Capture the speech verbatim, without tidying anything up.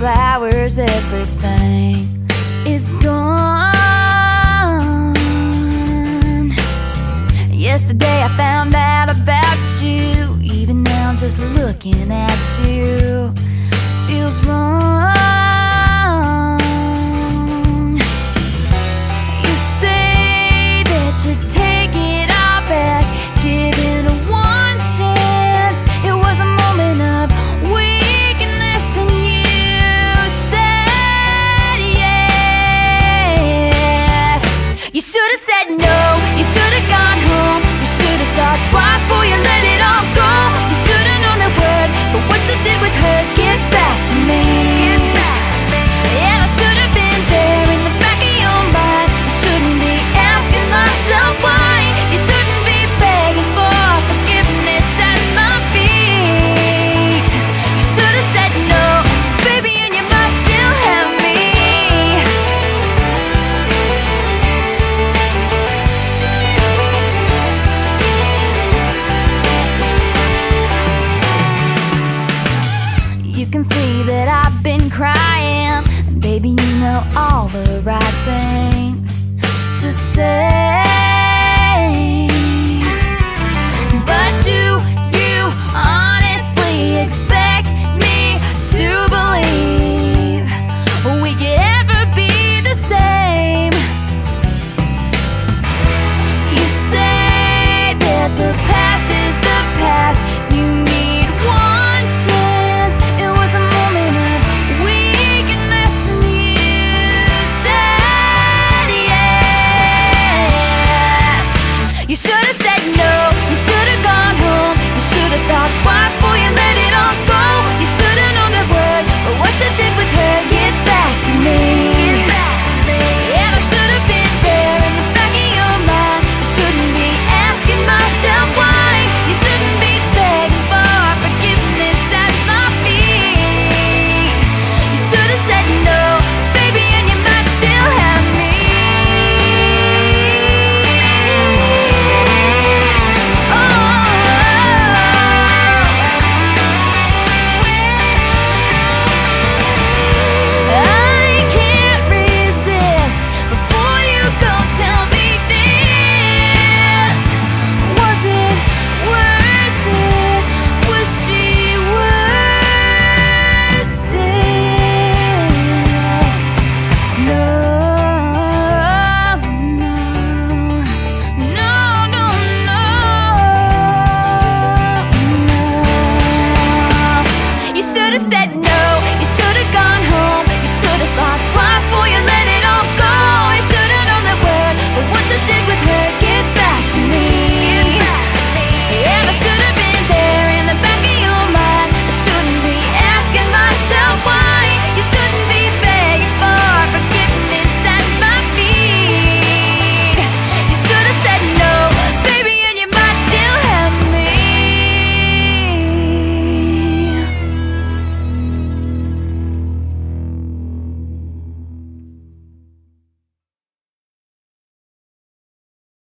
flowers, everything is gone. Yesterday I found out about you. Even now just looking at you feels wrong. You say that you take it all back, giving a one chance. It was a moment of weakness and you said yes. You should have said no, you should have gone home. You should have thought twice before you let it all go. You should have known that word, but what you did with her, get back to me. Yeah, I should have been there in the back of your mind. You shouldn't be asking myself why. You shouldn't be begging for forgiveness at my feet. You should have said no, baby, and you might still have me. You can see that I've been crying, and baby, you know all the right things to say.